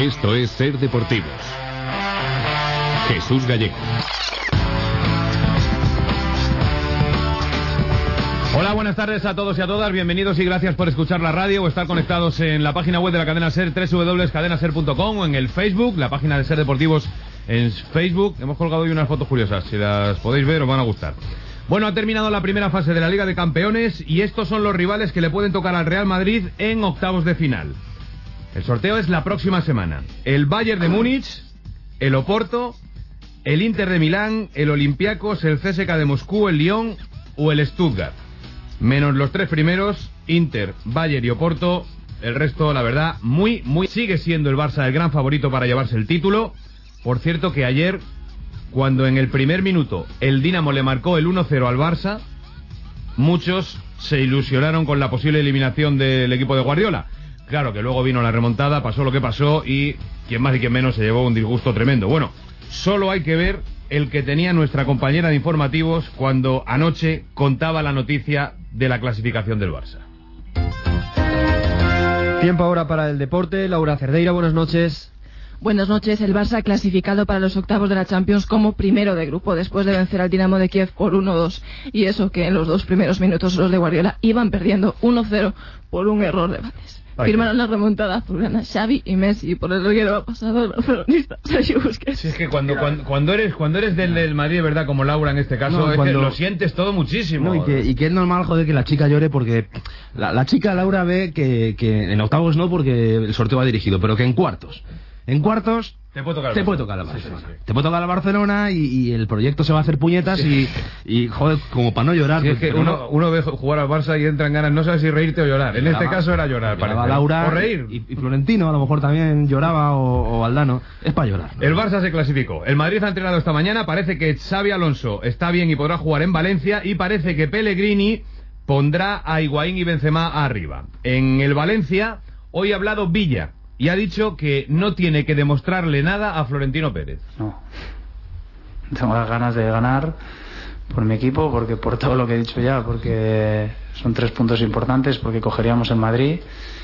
Esto es Ser Deportivos. Jesús Gallego. Hola, buenas tardes a todos y a todas, bienvenidos y gracias por escuchar la radio o estar conectados en la página web de la cadena SER, www.cadenaser.com, o en el Facebook, la página de Ser Deportivos en Facebook. Hemos colgado hoy unas fotos curiosas, si las podéis ver os van a gustar. Bueno, ha terminado la primera fase de la Liga de Campeones y estos son los rivales que le pueden tocar al Real Madrid en octavos de final. El sorteo es la próxima semana. El Bayern de Múnich, el Oporto, el Inter de Milán, el Olympiacos, el CSKA de Moscú, el Lyon o el Stuttgart. Menos los tres primeros, Inter, Bayern y Oporto, el resto, la verdad, muy... Sigue siendo el Barça el gran favorito para llevarse el título. Por cierto que ayer, cuando en el primer minuto el Dinamo le marcó el 1-0 al Barça, muchos se ilusionaron con la posible eliminación del equipo de Guardiola. Claro que luego vino la remontada, pasó lo que pasó y quien más y quien menos se llevó un disgusto tremendo. Bueno, solo hay que ver el que tenía nuestra compañera de informativos cuando anoche contaba la noticia de la clasificación del Barça. Tiempo ahora para el deporte. Laura Cerdeira, buenas noches. Buenas noches. El Barça clasificado para los octavos de la Champions como primero de grupo después de vencer al Dinamo de Kiev por 1-2. Y eso que en los dos primeros minutos los de Guardiola iban perdiendo 1-0 por un error de Bates. Firmaron la remontada azulgrana Xavi y Messi, y por el reguero ha pasado el barcelonista Sergio Busquets. Sí, es que cuando eres del Madrid, de verdad, como Laura en este caso, es que lo sientes todo muchísimo. No, y que es normal, joder, que la chica llore porque la chica Laura ve que en octavos no, porque el sorteo va dirigido, pero que en cuartos te puede tocar la Barcelona. Sí. Te puede tocar la Barcelona y el proyecto se va a hacer puñetas y joder, como para no llorar. Sí, es que uno ve jugar al Barça y entra en ganas, no sabe si reírte o llorar. En este caso era llorar, parece. Laura, o reír. Y Florentino a lo mejor también lloraba, o Valdano. Es para llorar. El Barça se clasificó. El Madrid ha entrenado esta mañana. Parece que Xabi Alonso está bien y podrá jugar en Valencia. Y parece que Pellegrini pondrá a Higuaín y Benzema arriba. En el Valencia, hoy ha hablado Villa y ha dicho que no tiene que demostrarle nada a Florentino Pérez. No. Tengo las ganas de ganar por mi equipo, porque por todo lo que he dicho ya, porque son 3 puntos importantes, porque cogeríamos el Madrid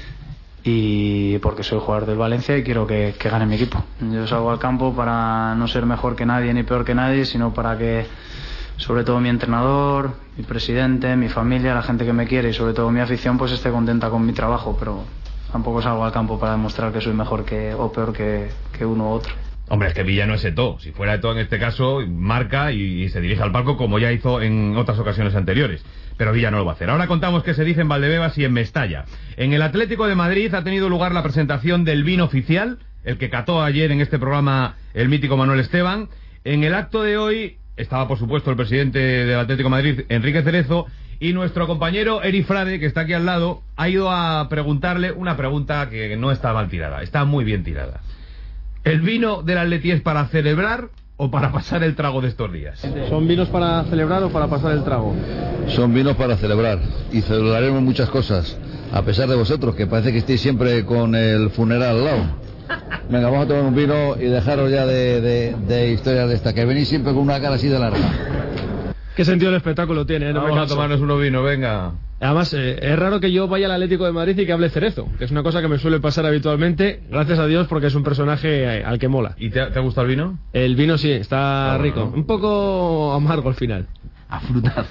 y porque soy jugador del Valencia y quiero que gane mi equipo. Yo salgo al campo para no ser mejor que nadie ni peor que nadie, sino para que sobre todo mi entrenador, mi presidente, mi familia, la gente que me quiere y sobre todo mi afición pues esté contenta con mi trabajo, pero tampoco salgo al campo para demostrar que soy mejor o peor que uno u otro. Hombre, es que Villa no es Eto'o. Si fuera Eto'o en este caso, marca y se dirige al palco como ya hizo en otras ocasiones anteriores. Pero Villa no lo va a hacer. Ahora contamos qué se dice en Valdebebas y en Mestalla. En el Atlético de Madrid ha tenido lugar la presentación del vino oficial, el que cató ayer en este programa el mítico Manuel Esteban. En el acto de hoy estaba, por supuesto, el presidente del Atlético de Madrid, Enrique Cerezo, y nuestro compañero Eri Frade, que está aquí al lado, ha ido a preguntarle una pregunta que no está mal tirada, está muy bien tirada. ¿El vino del Atleti es para celebrar o para pasar el trago de estos días? ¿Son vinos para celebrar o para pasar el trago? Son vinos para celebrar, y celebraremos muchas cosas, a pesar de vosotros, que parece que estéis siempre con el funeral al lado. Venga, vamos a tomar un vino y dejaros ya de historias de esta, que venís siempre con una cara así de larga. ¿Qué sentido del espectáculo tiene? Vamos a tomarnos unos vinos, venga. Además, es raro que yo vaya al Atlético de Madrid y que hable Cerezo, que es una cosa que me suele pasar habitualmente, gracias a Dios, porque es un personaje al que mola. ¿Y te ha gustado el vino? El vino sí, está rico. Un poco amargo al final. Afrutado.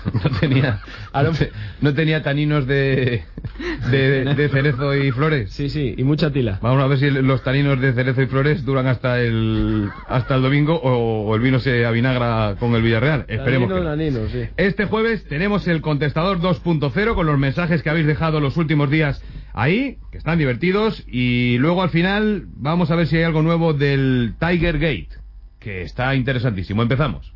No tenía taninos de cerezo y flores. Sí, y mucha tila. Vamos a ver si los taninos de cerezo y flores duran hasta el domingo o el vino se avinagra con el Villarreal. Esperemos que no. Sí. Este jueves tenemos el contestador 2.0 con los mensajes que habéis dejado los últimos días ahí, que están divertidos, y luego al final vamos a ver si hay algo nuevo del Tiger Gate, que está interesantísimo. Empezamos.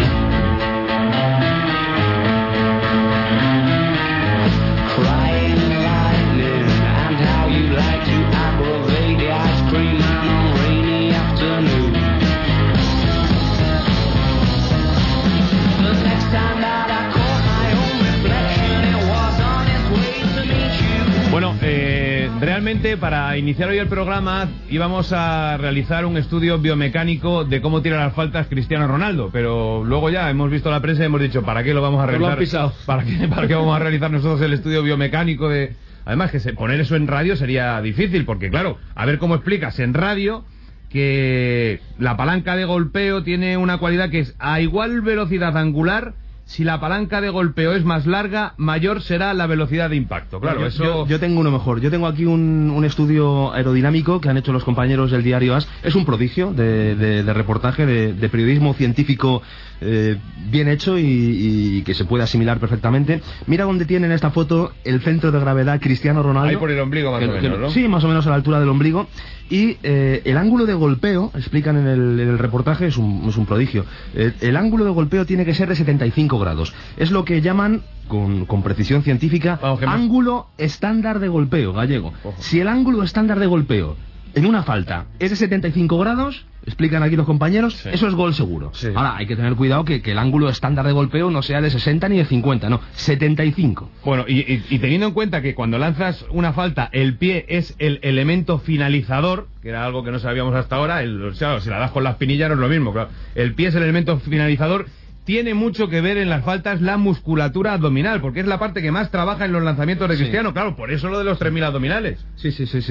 Bueno, realmente para iniciar hoy el programa íbamos a realizar un estudio biomecánico de cómo tira las faltas Cristiano Ronaldo, pero luego ya hemos visto la prensa y hemos dicho, ¿para qué lo vamos a realizar? Lo han pisado. ¿Para qué vamos a realizar nosotros el estudio biomecánico de Además que poner eso en radio sería difícil, porque claro, a ver cómo explicas en radio que la palanca de golpeo tiene una cualidad que es a igual velocidad angular. Si la palanca de golpeo es más larga, mayor será la velocidad de impacto. Claro, yo tengo uno mejor. Yo tengo aquí un estudio aerodinámico que han hecho los compañeros del diario AS. Es un prodigio de reportaje, de periodismo científico bien hecho y que se puede asimilar perfectamente. Mira dónde tiene en esta foto el centro de gravedad Cristiano Ronaldo. Ahí por el ombligo más o menos, ¿no? Sí, más o menos a la altura del ombligo. Y el ángulo de golpeo, explican en el reportaje, es un prodigio. El ángulo de golpeo tiene que ser de 75 grados. Es lo que llaman, con precisión científica, ángulo estándar de golpeo, Gallego. Ojo. Si el ángulo estándar de golpeo en una falta es de 75 grados, explican aquí los compañeros, sí, eso es gol seguro. Sí. Ahora, hay que tener cuidado que el ángulo estándar de golpeo no sea de 60 ni de 50, no, 75. Bueno, y teniendo en cuenta que cuando lanzas una falta, el pie es el elemento finalizador, que era algo que no sabíamos hasta ahora, claro, si la das con la espinilla no es lo mismo, claro. El pie es el elemento finalizador. Tiene mucho que ver en las faltas la musculatura abdominal, porque es la parte que más trabaja en los lanzamientos de Cristiano, claro, por eso lo de los 3000 abdominales. Sí.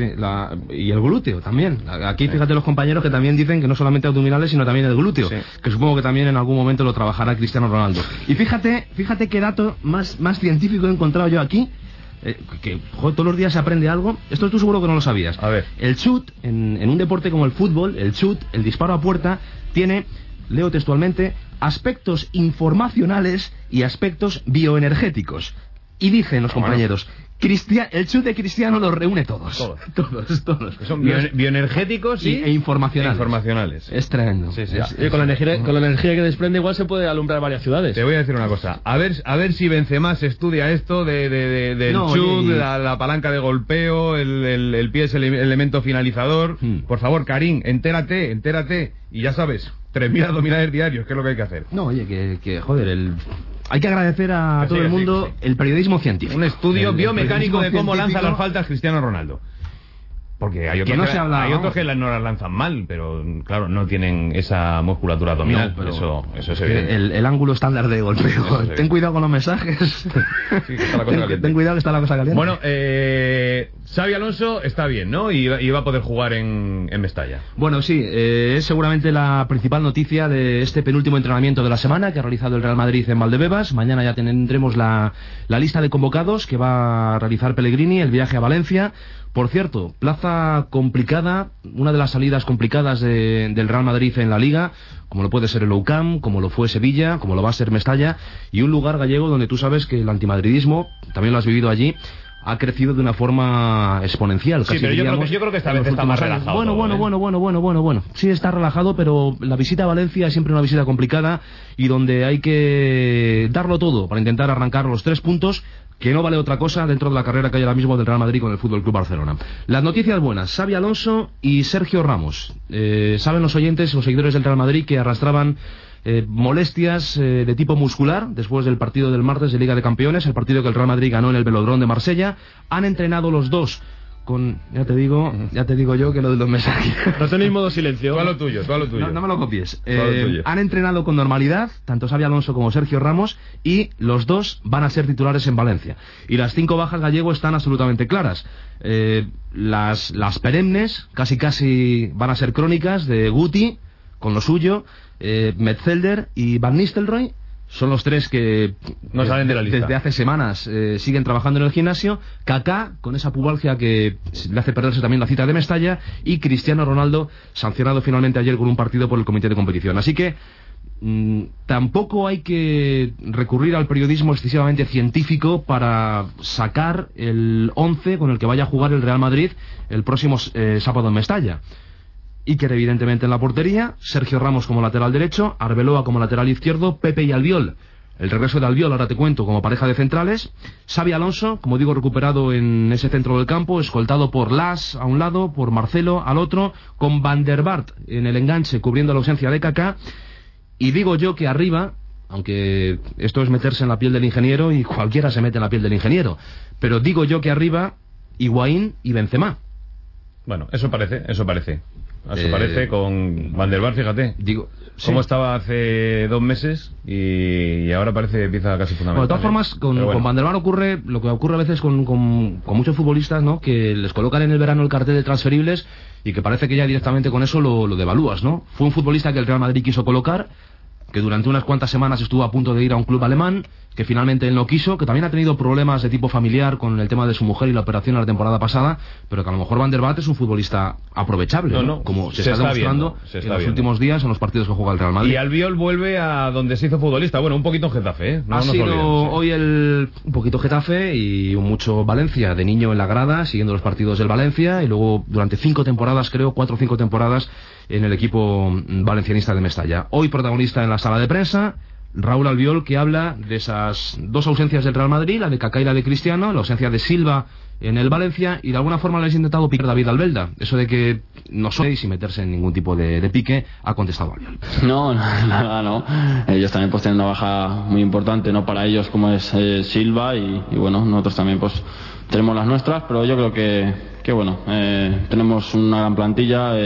Y el glúteo también. Aquí fíjate los compañeros que también dicen que no solamente abdominales, sino también el glúteo, sí, que supongo que también en algún momento lo trabajará Cristiano Ronaldo. Y fíjate qué dato más científico he encontrado yo aquí. Que joder, todos los días se aprende algo. Esto tú seguro que no lo sabías. A ver. El chut, en un deporte como el fútbol, el disparo a puerta, tiene, leo textualmente, aspectos informacionales y aspectos bioenergéticos. Y dicen los compañeros, el chut de Cristiano los reúne todos. Todos. Son bioenergéticos e informacionales. Es tremendo. Sí. Y con la energía que desprende igual se puede alumbrar varias ciudades. Te voy a decir una cosa. A ver si Benzema se estudia esto del chut, la palanca de golpeo, el pie es el elemento finalizador. Por favor, Karim, entérate. Y ya sabes, 3000 abdominales diarios, que es lo que hay que hacer. No, oye, que joder, hay que agradecer a todo el mundo el periodismo científico. Un estudio biomecánico de cómo lanza las faltas Cristiano Ronaldo. Porque hay otros que no las lanzan mal, pero claro, no tienen esa musculatura abdominal. No, pero eso es evidente. El ángulo estándar de golpeo. Ten cuidado con los mensajes. Sí, que está la cosa caliente. Ten cuidado que está la cosa caliente. Bueno, Xabi Alonso está bien, ¿no? Y va a poder jugar en Mestalla. Bueno, sí, es seguramente la principal noticia de este penúltimo entrenamiento de la semana que ha realizado el Real Madrid en Valdebebas. Mañana ya tendremos la lista de convocados que va a realizar Pellegrini, el viaje a Valencia. Por cierto, plaza complicada, una de las salidas complicadas del Real Madrid en la Liga, como lo puede ser el Nou Camp, como lo fue Sevilla, como lo va a ser Mestalla, y un lugar, Gallego, donde tú sabes que el antimadridismo, también lo has vivido allí, ha crecido de una forma exponencial. Sí, pero yo creo que esta vez está más relajado. Bueno. Sí, está relajado, pero la visita a Valencia es siempre una visita complicada y donde hay que darlo todo para intentar arrancar los 3 puntos, que no vale otra cosa dentro de la carrera que hay ahora mismo del Real Madrid con el Fútbol Club Barcelona. Las noticias buenas: Xabi Alonso y Sergio Ramos. Saben los oyentes, los seguidores del Real Madrid, que arrastraban molestias de tipo muscular después del partido del martes de Liga de Campeones, el partido que el Real Madrid ganó en el Velodrome de Marsella. Han entrenado los dos con... Ya te digo yo que lo de los mensajes... No tenéis modo silencio. Tú a lo tuyo. No me lo copies. Han entrenado con normalidad, tanto Xabi Alonso como Sergio Ramos, y los dos van a ser titulares en Valencia. Y las 5 bajas, Gallego, están absolutamente claras. Las perennes, casi van a ser crónicas, de Guti, con lo suyo, Metzelder y Van Nistelrooy. Son los 3 que no salen de la lista. Desde hace semanas siguen trabajando en el gimnasio. Kaká, con esa pubalgia que le hace perderse también la cita de Mestalla. Y Cristiano Ronaldo, sancionado finalmente ayer con un partido por el comité de competición. Así que tampoco hay que recurrir al periodismo excesivamente científico para sacar el 11 con el que vaya a jugar el Real Madrid el próximo sábado en Mestalla. Iker, evidentemente, en la portería, Sergio Ramos como lateral derecho, Arbeloa como lateral izquierdo, Pepe y Albiol. El regreso de Albiol, ahora te cuento, como pareja de centrales. Xabi Alonso, como digo, recuperado en ese centro del campo, escoltado por Las a un lado, por Marcelo al otro, con Van der Vaart en el enganche cubriendo la ausencia de Kaká. Y digo yo que arriba, aunque esto es meterse en la piel del ingeniero y cualquiera se mete en la piel del ingeniero, pero digo yo que arriba, Higuaín y Benzema. Bueno, eso parece. a su parecer, con Van der Vaart, fíjate. Digo, cómo estaba hace 2 meses y ahora parece pieza casi fundamental. Bueno, de todas formas, con Van der Vaart ocurre lo que ocurre a veces con muchos futbolistas, ¿no? Que les colocan en el verano el cartel de transferibles y que parece que ya directamente con eso lo devalúas, ¿no? Fue un futbolista que el Real Madrid quiso colocar, que durante unas cuantas semanas estuvo a punto de ir a un club alemán, que finalmente él no quiso, que también ha tenido problemas de tipo familiar con el tema de su mujer y la operación la temporada pasada, pero que a lo mejor Van der Vaart es un futbolista aprovechable, ¿no? Como se está demostrando en los últimos días en los partidos que juega el Real Madrid. Y Albiol vuelve a donde se hizo futbolista, bueno, un poquito en Getafe, ¿eh? Ha sido hoy un poquito Getafe y mucho Valencia, de niño en la grada, siguiendo los partidos del Valencia, y luego durante 5 temporadas, creo, 4 o 5 temporadas en el equipo valencianista de Mestalla. Hoy protagonista en la sala de prensa, Raúl Albiol, que habla de esas 2 ausencias del Real Madrid, la de Kaká y la de Cristiano, la ausencia de Silva en el Valencia, y de alguna forma le ha intentado picar David Albelda. Eso de que no soy sin meterse en ningún tipo de pique, ha contestado Albiol. No, nada, no. Ellos también pues tienen una baja muy importante, no para ellos como es Silva, y bueno, nosotros también pues tenemos las nuestras, pero yo creo que bueno, tenemos una gran plantilla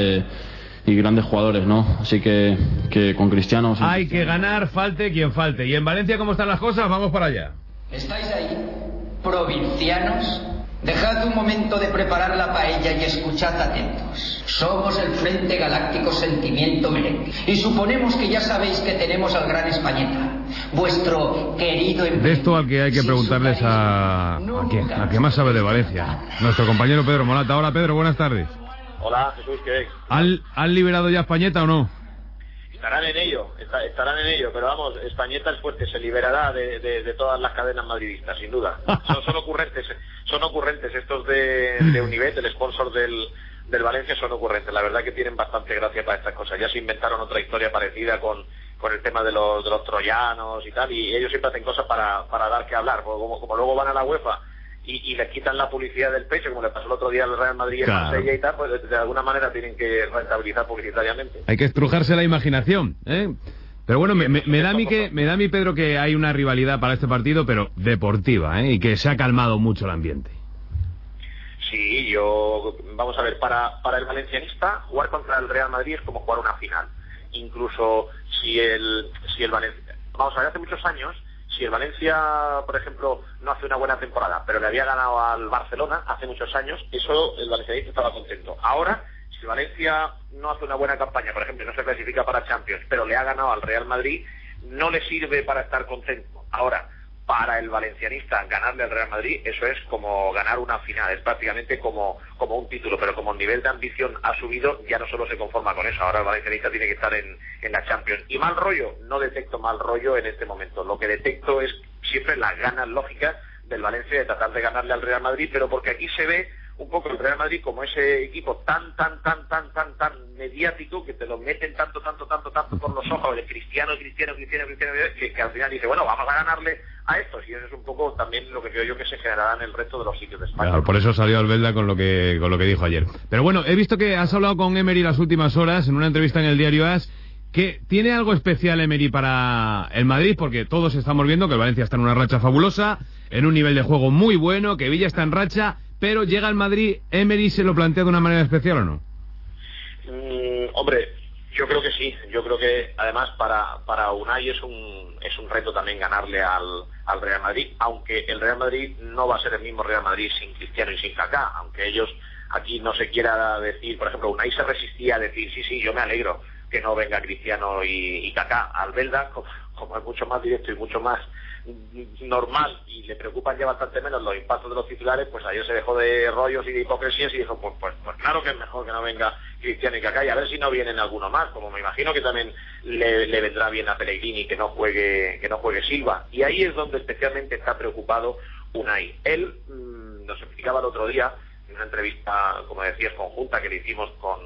y grandes jugadores, ¿no? Así que con Cristiano... Hay que ganar, falte quien falte. ¿Y en Valencia cómo están las cosas? Vamos para allá. ¿Estáis ahí, provincianos? Dejad un momento de preparar la paella y escuchad atentos. Somos el Frente Galáctico Sentimiento Merengue. Y suponemos que ya sabéis que tenemos al gran Españeta, vuestro querido... De esto al que hay que preguntarles a quién, a quien más sabe de Valencia. Nuestro compañero Pedro Morata. Hola, Pedro, buenas tardes. Hola, Jesús, ¿qué es? ¿Han liberado ya a Españeta o no? Estarán en ello, pero vamos, Españeta es fuerte, se liberará de todas las cadenas madridistas, sin duda. Son ocurrentes estos de Univet, el sponsor del Valencia, son ocurrentes. La verdad que tienen bastante gracia para estas cosas. Ya se inventaron otra historia parecida con el tema de los troyanos y tal, y ellos siempre hacen cosas para dar que hablar, como luego van a la UEFA y les quitan la publicidad del pecho, como le pasó el otro día al Real Madrid en Marsella y tal, pues de alguna manera tienen que rentabilizar publicitariamente. Hay que estrujarse la imaginación, ¿eh? Pero bueno, me da a mí, Pedro, que hay una rivalidad para este partido, pero deportiva, ¿eh? Y que se ha calmado mucho el ambiente. Sí, vamos a ver, para el valencianista, jugar contra el Real Madrid es como jugar una final. Incluso si el Valencia... Vamos a ver, hace muchos años, si el Valencia, por ejemplo, no hace una buena temporada, pero le había ganado al Barcelona hace muchos años, eso el valencianista estaba contento. Ahora, si el Valencia no hace una buena campaña, por ejemplo, no se clasifica para Champions, pero le ha ganado al Real Madrid, no le sirve para estar contento. Ahora, para el valencianista ganarle al Real Madrid, eso es como ganar una final, es prácticamente como un título, pero como el nivel de ambición ha subido, ya no solo se conforma con eso, ahora el valencianista tiene que estar en la Champions. Y mal rollo, no detecto mal rollo en este momento, lo que detecto es siempre las ganas lógicas del Valencia de tratar de ganarle al Real Madrid, pero porque aquí se ve un poco el Real Madrid como ese equipo tan mediático, que te lo meten tanto por los ojos de Cristiano, que al final dice, bueno, vamos a ganarle a estos, y eso es un poco también lo que creo yo que se generará en el resto de los sitios de España. Claro, por eso salió Albelda con lo que dijo ayer. Pero bueno, he visto que has hablado con Emery las últimas horas en una entrevista en el diario AS, que tiene algo especial Emery para el Madrid, porque todos estamos viendo que el Valencia está en una racha fabulosa, en un nivel de juego muy bueno, que Villa está en racha, pero llega al Madrid, ¿Emery se lo plantea de una manera especial o no? Hombre, yo creo que sí. Yo creo que además para Unai es un reto también ganarle al Real Madrid, aunque el Real Madrid no va a ser el mismo Real Madrid sin Cristiano y sin Kaká, aunque ellos aquí no se quiera decir, por ejemplo, Unai se resistía a decir, sí, yo me alegro que no venga Cristiano y Kaká. Albelda, como es mucho más directo y mucho más normal y le preocupan ya bastante menos los impactos de los titulares, pues ayer se dejó de rollos y de hipocresías y dijo, pues claro que es mejor que no venga Cristiano y Kaká, y a ver si no vienen alguno más, como me imagino que también le vendrá bien a Pellegrini que no juegue Silva, y ahí es donde especialmente está preocupado Unai. Él nos explicaba el otro día en una entrevista, como decías, conjunta que le hicimos con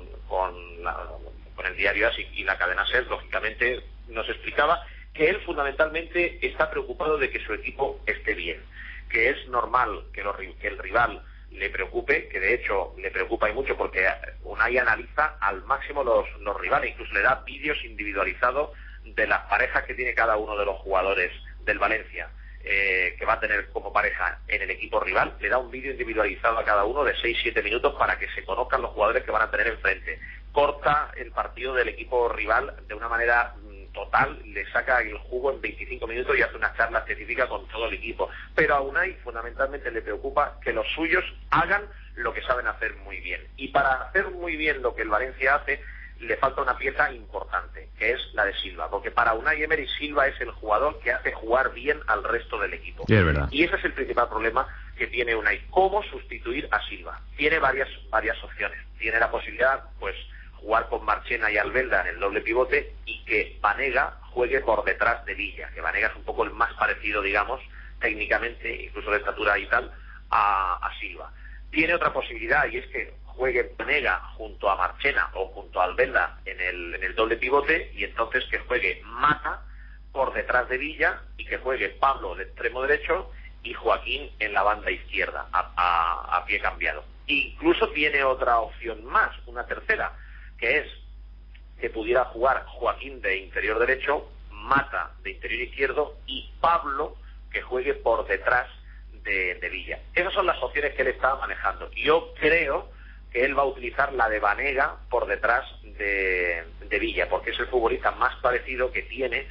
el diario AS y la cadena SER, lógicamente nos explicaba que él fundamentalmente está preocupado de que su equipo esté bien, que es normal que el rival le preocupe, que de hecho le preocupa y mucho, porque Unai analiza al máximo los rivales, incluso le da vídeos individualizados de las parejas que tiene cada uno de los jugadores del Valencia, que va a tener como pareja en el equipo rival, le da un vídeo individualizado a cada uno de 6-7 minutos para que se conozcan los jugadores que van a tener enfrente. corta el partido del equipo rival de una manera total, le saca el jugo en 25 minutos y hace una charla específica con todo el equipo. Pero a Unai fundamentalmente le preocupa que los suyos hagan lo que saben hacer muy bien. Y para hacer muy bien lo que el Valencia hace, le falta una pieza importante, que es la de Silva, porque para Unai Emery Silva es el jugador que hace jugar bien al resto del equipo. Sí, es verdad. Y ese es el principal problema que tiene Unai, cómo sustituir a Silva. Tiene varias opciones. Tiene la posibilidad, pues, jugar con Marchena y Albelda en el doble pivote y que Banega juegue por detrás de Villa, que Banega es un poco el más parecido, digamos, técnicamente, incluso de estatura y tal, a Silva. Tiene otra posibilidad y es que juegue Banega junto a Marchena o junto a Albelda en el doble pivote y entonces que juegue Mata por detrás de Villa y que juegue Pablo de extremo derecho y Joaquín en la banda izquierda a pie cambiado. Incluso tiene otra opción más, una tercera, que es que pudiera jugar Joaquín de interior derecho, Mata de interior izquierdo y Pablo que juegue por detrás de Villa. Esas son las opciones que él está manejando. Yo creo que él va a utilizar la de Banega por detrás de Villa, porque es el futbolista más parecido que tiene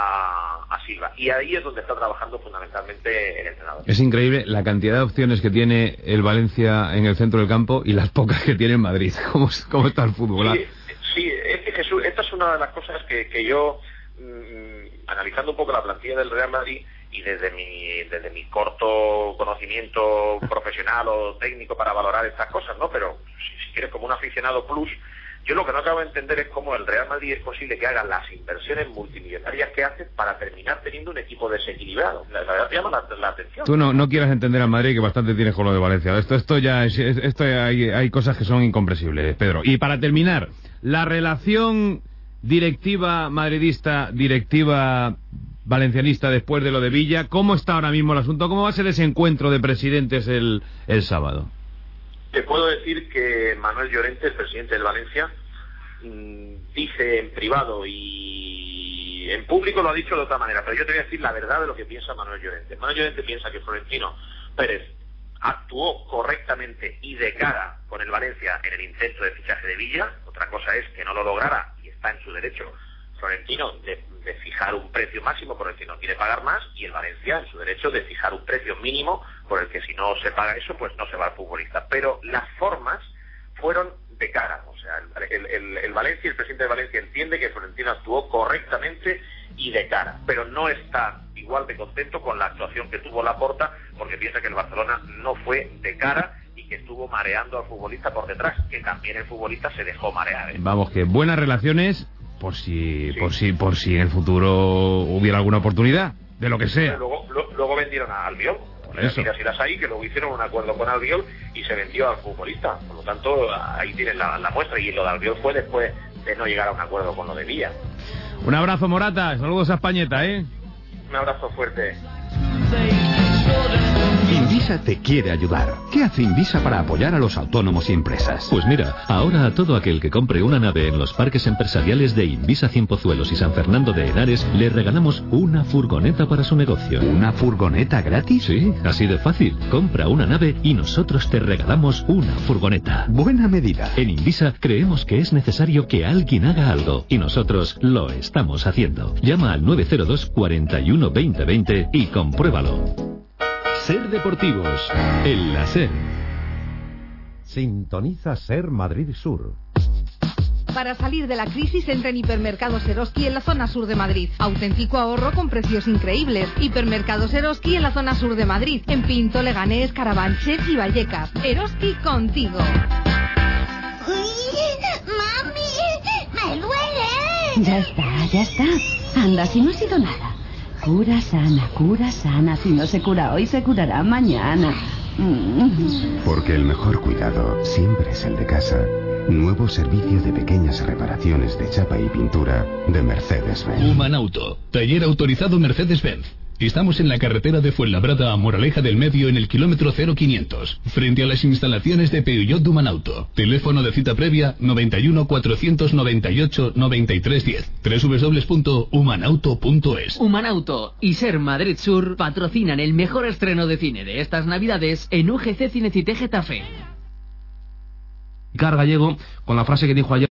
a Silva. Y ahí es donde está trabajando fundamentalmente el entrenador. Es increíble la cantidad de opciones que tiene el Valencia en el centro del campo y las pocas que tiene en Madrid. ¿Cómo está el fútbol? Sí, es que Jesús, esta es una de las cosas que yo, analizando un poco la plantilla del Real Madrid y desde mi corto conocimiento profesional o técnico para valorar estas cosas, ¿no? Pero si quieres como un aficionado plus, yo lo que no acabo de entender es cómo el Real Madrid es posible que haga las inversiones multimillonarias que hace para terminar teniendo un equipo desequilibrado. La verdad te llama la atención. Tú no quieras entender al Madrid, que bastante tienes con lo de Valencia. Esto ya hay cosas que son incomprensibles, Pedro. Y para terminar, la relación directiva madridista, directiva valencianista después de lo de Villa, ¿cómo está ahora mismo el asunto? ¿Cómo va a ser ese encuentro de presidentes el sábado? Te puedo decir que Manuel Llorente, el presidente del Valencia, dice en privado y en público lo ha dicho de otra manera, pero yo te voy a decir la verdad de lo que piensa Manuel Llorente. Manuel Llorente piensa que Florentino Pérez actuó correctamente y de cara con el Valencia en el intento de fichaje de Villa. Otra cosa es que no lo lograra y está en su derecho Florentino de fijar un precio máximo por el que no quiere pagar más, y el Valencia en su derecho de fijar un precio mínimo por el que si no se paga eso pues no se va al futbolista. Pero las formas fueron de cara, o sea, el Valencia, el presidente de Valencia entiende que Florentino actuó correctamente y de cara, pero no está igual de contento con la actuación que tuvo Laporta, porque piensa que el Barcelona no fue de cara y que estuvo mareando al futbolista por detrás, que también el futbolista se dejó marear. Vamos, que buenas relaciones por si en el futuro hubiera alguna oportunidad, de lo que sea. Luego vendieron a Albiol. Mira si las hay, que luego hicieron un acuerdo con Albiol y se vendió al futbolista. Por lo tanto, ahí tienen la muestra, y lo de Albiol fue después de no llegar a un acuerdo con lo de Villa. Un abrazo, Morata, saludos a Españeta, Un abrazo fuerte. Invisa te quiere ayudar. ¿Qué hace Invisa para apoyar a los autónomos y empresas? Pues mira, ahora a todo aquel que compre una nave en los parques empresariales de Invisa Cienpozuelos y San Fernando de Henares, le regalamos una furgoneta para su negocio. ¿Una furgoneta gratis? Sí, así de fácil. Compra una nave y nosotros te regalamos una furgoneta. Buena medida. En Invisa creemos que es necesario que alguien haga algo, y nosotros lo estamos haciendo. Llama al 902 41 20 20 y compruébalo. Ser Deportivos, en la SER. Sintoniza SER Madrid Sur. Para salir de la crisis, entra en Hipermercados Eroski en la zona sur de Madrid. Auténtico ahorro con precios increíbles. Hipermercados Eroski en la zona sur de Madrid. En Pinto, Leganés, Carabanchel y Vallecas. Eroski contigo. ¡Mami! ¡Me duele! Ya está. Anda, si no ha sido nada. Cura sana. Si no se cura hoy, se curará mañana. Porque el mejor cuidado siempre es el de casa. Nuevo servicio de pequeñas reparaciones de chapa y pintura de Mercedes-Benz. Humanauto, taller autorizado Mercedes-Benz. Estamos en la carretera de Fuenlabrada a Moraleja del Medio, en el kilómetro 0500, frente a las instalaciones de Peugeot Humanauto. Teléfono de cita previa 91 498 9310. www.humanauto.es. Humanauto y SER Madrid Sur patrocinan el mejor estreno de cine de estas Navidades en UGC Cinecité Getafe. Gallego, con la frase que dijo ayer